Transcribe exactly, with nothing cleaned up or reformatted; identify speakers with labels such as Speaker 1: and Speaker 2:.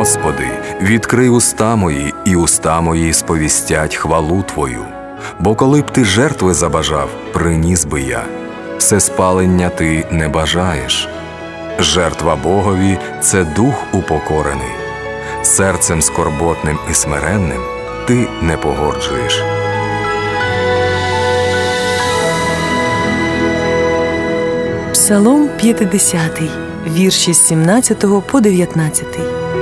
Speaker 1: Господи, відкрий уста мої, і уста мої сповістять хвалу Твою. Бо коли б Ти жертви забажав, приніс би я. Всеспалення Ти не бажаєш. Жертва Богові – це дух упокорений. Серцем скорботним і смиренним Ти не погоджуєш.
Speaker 2: Псалом п'ятдесятий, вірші з сімнадцятого по дев'ятнадцятий.